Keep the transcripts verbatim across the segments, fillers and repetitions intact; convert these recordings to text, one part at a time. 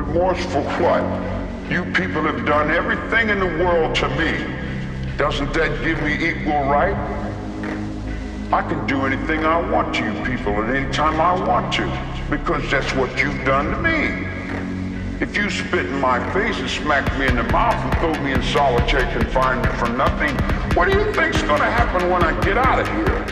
Remorse for what? You people have done everything in the world to me. Doesn't that give me equal right? I can do anything I want to you people at any time I want to, because that's what you've done to me. If you spit in my face and smack me in the mouth and throw me in solitary confinement for nothing, what do you think's gonna happen when I get out of here?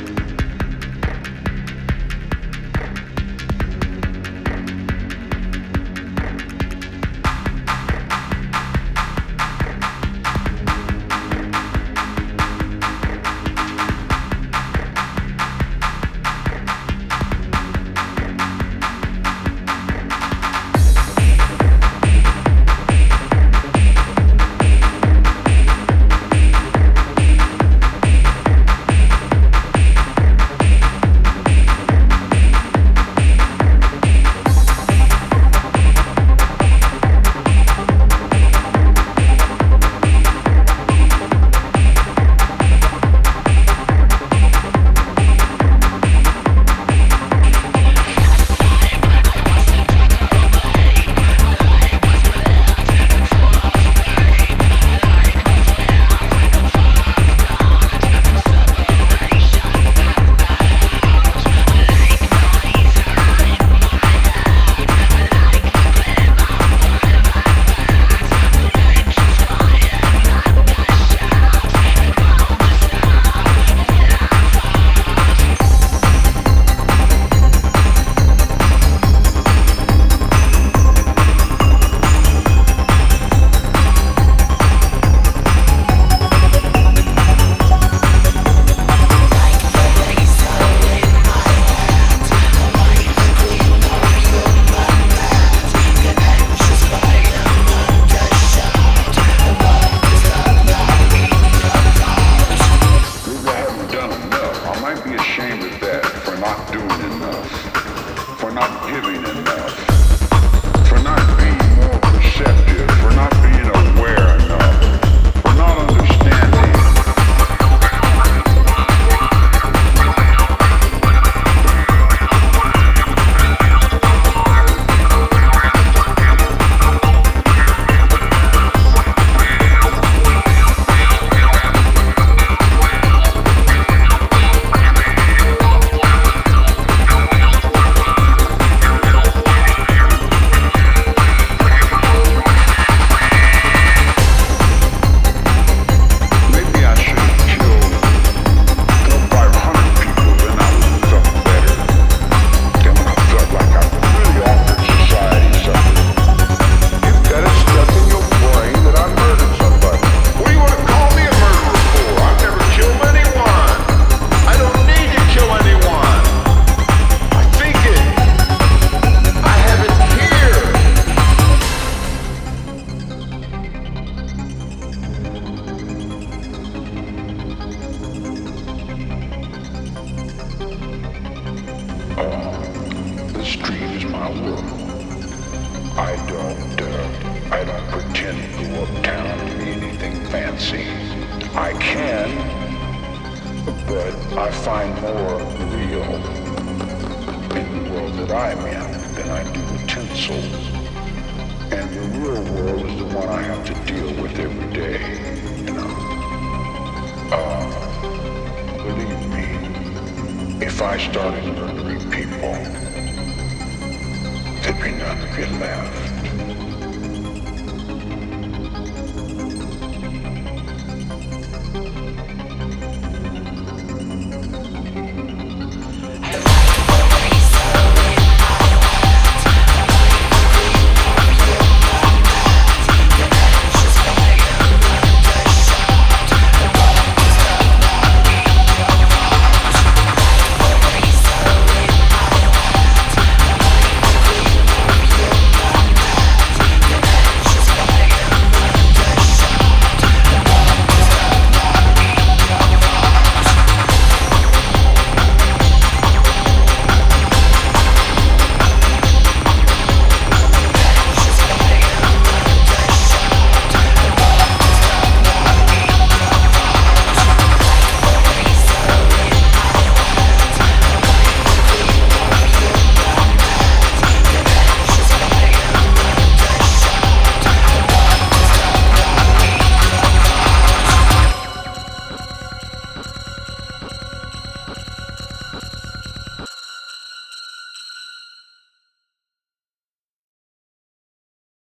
I don't, uh, I don't pretend to go uptown to be anything fancy. I can, but I find more real in the world that I'm in than I do the tinsel. And the real world is the one I have to deal with every day, you know. Uh, believe me, if I started murdering people, there'd be none to get left.